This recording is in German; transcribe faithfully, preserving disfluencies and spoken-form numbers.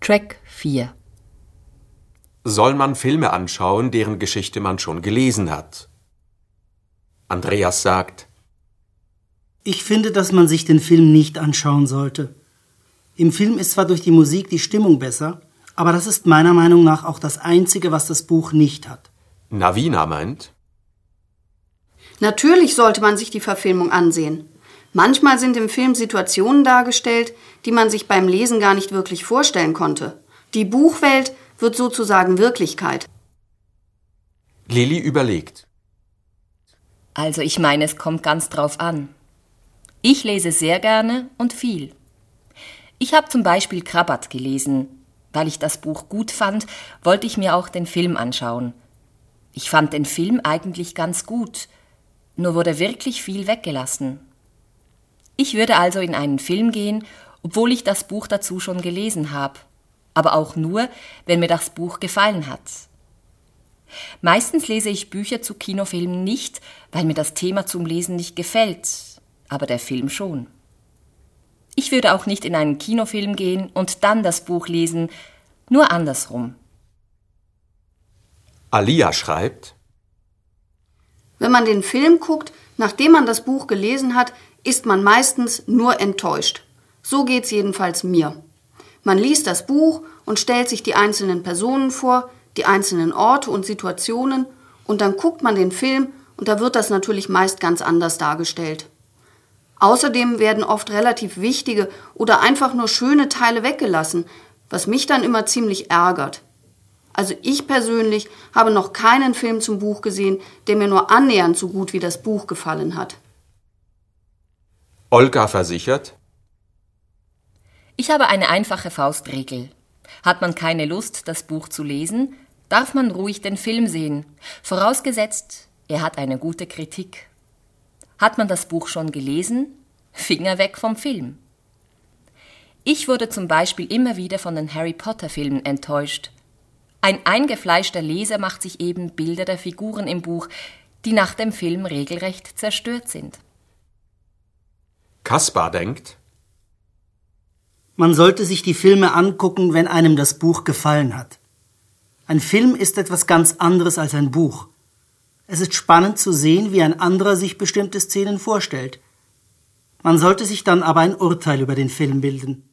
Track vier. Soll man Filme anschauen, deren Geschichte man schon gelesen hat? Andreas sagt: Ich finde, dass man sich den Film nicht anschauen sollte. Im Film ist zwar durch die Musik die Stimmung besser, aber das ist meiner Meinung nach auch das Einzige, was das Buch nicht hat. Navina meint: Natürlich sollte man sich die Verfilmung ansehen. Manchmal sind im Film Situationen dargestellt, die man sich beim Lesen gar nicht wirklich vorstellen konnte. Die Buchwelt wird sozusagen Wirklichkeit. Lilly überlegt: Also ich meine, es kommt ganz drauf an. Ich lese sehr gerne und viel. Ich habe zum Beispiel Krabat gelesen. Weil ich das Buch gut fand, wollte ich mir auch den Film anschauen. Ich fand den Film eigentlich ganz gut, nur wurde wirklich viel weggelassen. Ich würde also in einen Film gehen, obwohl ich das Buch dazu schon gelesen habe, aber auch nur, wenn mir das Buch gefallen hat. Meistens lese ich Bücher zu Kinofilmen nicht, weil mir das Thema zum Lesen nicht gefällt, aber der Film schon. Ich würde auch nicht in einen Kinofilm gehen und dann das Buch lesen, nur andersrum. Alia schreibt: Wenn man den Film guckt, nachdem man das Buch gelesen hat, ist man meistens nur enttäuscht. So geht's jedenfalls mir. Man liest das Buch und stellt sich die einzelnen Personen vor, die einzelnen Orte und Situationen, und dann guckt man den Film und da wird das natürlich meist ganz anders dargestellt. Außerdem werden oft relativ wichtige oder einfach nur schöne Teile weggelassen, was mich dann immer ziemlich ärgert. Also ich persönlich habe noch keinen Film zum Buch gesehen, der mir nur annähernd so gut wie das Buch gefallen hat. Olga versichert: Ich habe eine einfache Faustregel. Hat man keine Lust, das Buch zu lesen, darf man ruhig den Film sehen, vorausgesetzt, er hat eine gute Kritik. Hat man das Buch schon gelesen? Finger weg vom Film. Ich wurde zum Beispiel immer wieder von den Harry-Potter-Filmen enttäuscht. Ein eingefleischter Leser macht sich eben Bilder der Figuren im Buch, die nach dem Film regelrecht zerstört sind. Kaspar denkt: Man sollte sich die Filme angucken, wenn einem das Buch gefallen hat. Ein Film ist etwas ganz anderes als ein Buch. Es ist spannend zu sehen, wie ein anderer sich bestimmte Szenen vorstellt. Man sollte sich dann aber ein Urteil über den Film bilden.